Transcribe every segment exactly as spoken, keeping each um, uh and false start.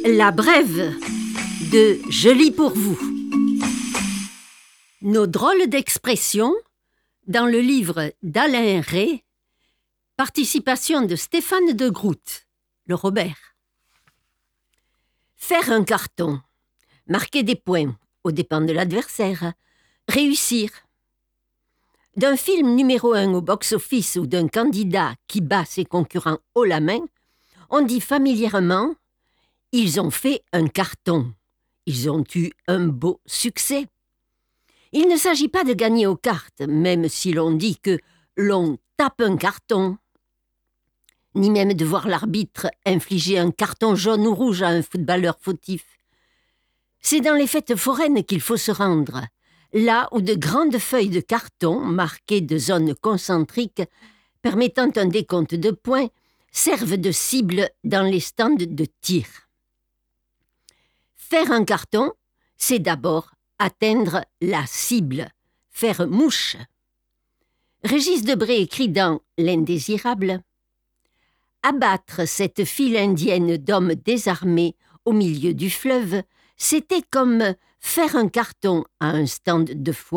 La brève de Je lis pour vous. Nos drôles d'expressions dans le livre d'Alain Rey, participation de Stéphane de Groot, le Robert. Faire un carton, marquer des points aux dépens de l'adversaire, réussir. D'un film numéro un au box-office ou d'un candidat qui bat ses concurrents haut la main, on dit familièrement « ils ont fait un carton, ils ont eu un beau succès ». Il ne s'agit pas de gagner aux cartes, même si l'on dit que l'on tape un carton, ni même de voir l'arbitre infliger un carton jaune ou rouge à un footballeur fautif. C'est dans les fêtes foraines qu'il faut se rendre, là où de grandes feuilles de carton, marquées de zones concentriques, permettant un décompte de points, servent de cible dans les stands de tir. Faire un carton, c'est d'abord atteindre la cible, faire mouche. Régis Debray écrit dans L'Indésirable « Abattre cette file indienne d'hommes désarmés au milieu du fleuve, c'était comme faire un carton à un stand de foire. »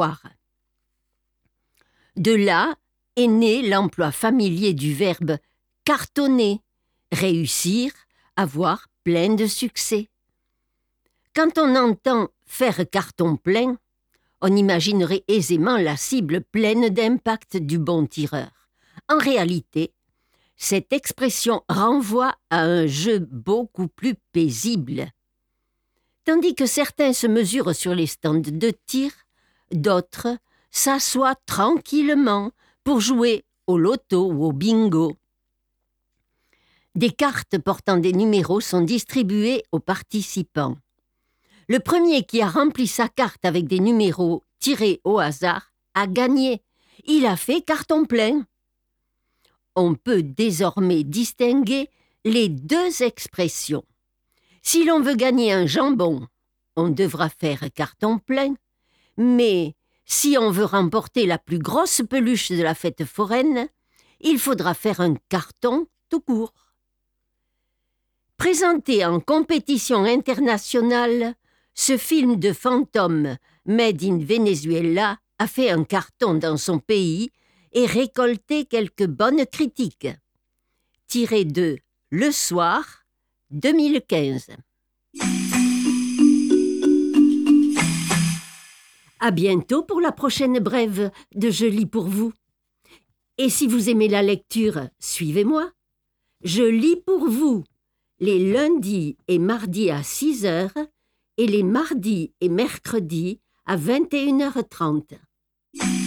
De là est né l'emploi familier du verbe « cartonner », réussir, avoir plein de succès. Quand on entend « faire carton plein », on imaginerait aisément la cible pleine d'impact du bon tireur. En réalité, cette expression renvoie à un jeu beaucoup plus paisible. Tandis que certains se mesurent sur les stands de tir, d'autres s'assoient tranquillement pour jouer au loto ou au bingo. Des cartes portant des numéros sont distribuées aux participants. Le premier qui a rempli sa carte avec des numéros tirés au hasard a gagné. Il a fait carton plein. On peut désormais distinguer les deux expressions. Si l'on veut gagner un jambon, on devra faire carton plein, mais si on veut remporter la plus grosse peluche de la fête foraine, il faudra faire un carton tout court. Présenté en compétition internationale, ce film de fantômes made in Venezuela a fait un carton dans son pays et récolté quelques bonnes critiques. Tiré de Le Soir, deux mille quinze. À bientôt pour la prochaine brève de Je lis pour vous. Et si vous aimez la lecture, suivez-moi. Je lis pour vous les lundis et mardis à six heures et les mardis et mercredis à vingt et une heures trente.